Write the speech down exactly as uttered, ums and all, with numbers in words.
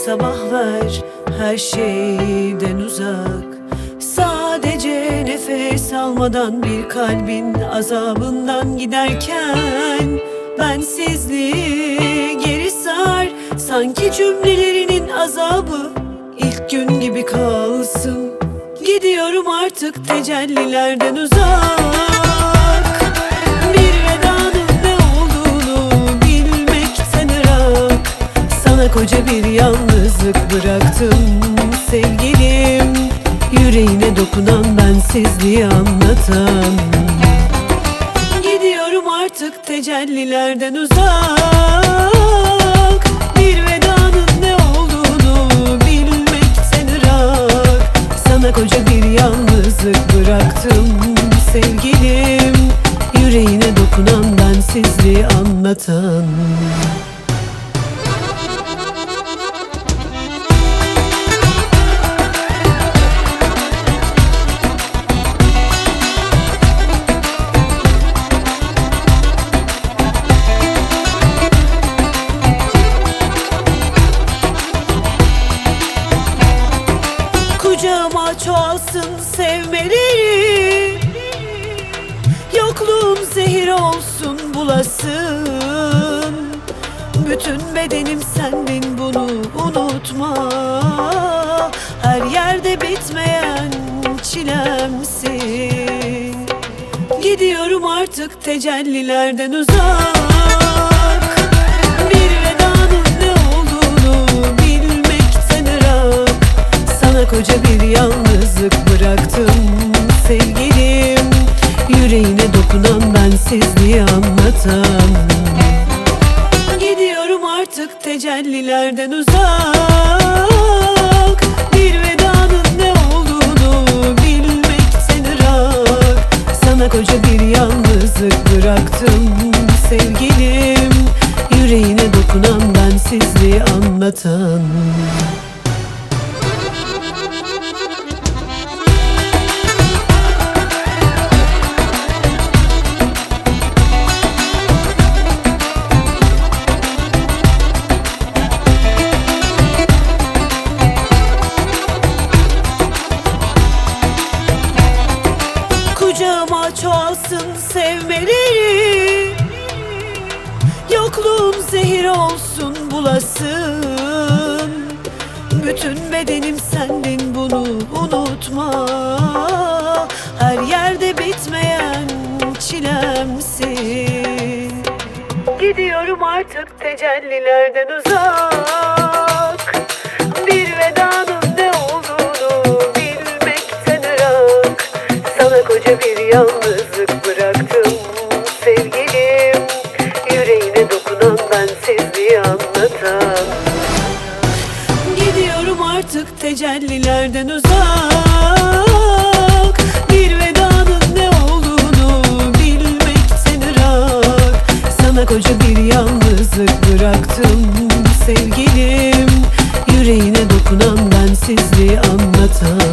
sabah ver, her şeyden uzak. Sadece nefes almadan bir kalbin azabından giderken bensizliği geri sar. Sanki cümlelerinin azabı ilk gün gibi kalsın. Gidiyorum artık tecellilerden uzak. Bir vedanın ne olduğunu bilmekten ırak. Sana koca bir yalnızlık bıraktım sevgilim. Yüreğine dokunan, bensizliği anlatan. Gidiyorum artık tecellilerden uzak. Bir vedanın ne olduğunu bilmekten ırak. Sana koca bir yalnızlık bıraktım sevgilim. Yüreğine dokunan, bensizliği anlatan. Kucağıma çoğalsın sevmeleri, yokluğum zehir olsun bulasın. Bütün bedenim sendin, bunu unutma. Her yerde bitmeyen çilemsin. Gidiyorum artık tecellilerden uzak. Bir vedanın ne olduğunu bilmekten ırak. Sana koca bir yalnızlık bıraktım sevgilim. Yüreğine dokunan, bensizliği anlatan. Gidiyorum artık tecellilerden uzak. Bir vedanın ne olduğunu bilmekten ırak. Sana koca bir yalnızlık bıraktım sevgilim. Yüreğine dokunan, bensizliği anlatan. Kucağıma çoğalsın sevmeleri, yokluğum zehir olsun bulasın. Bütün bedenim sendin, bunu unutma. Her yerde bitmeyen çilemsin. Gidiyorum artık tecellilerden uzak. Bir vedanın ne olduğunu bilmekten ırak. Sana koca bir yalnızlık bıraktım sevgilim. Yüreğine dokunan, bensizliği anlatan. Gidiyorum artık tecellilerden uzak. Bir vedanın ne olduğunu bilmekten ırak. Sana koca bir yalnızlık bıraktım sevgilim. Yüreğine dokunan, bensizliği anlatan.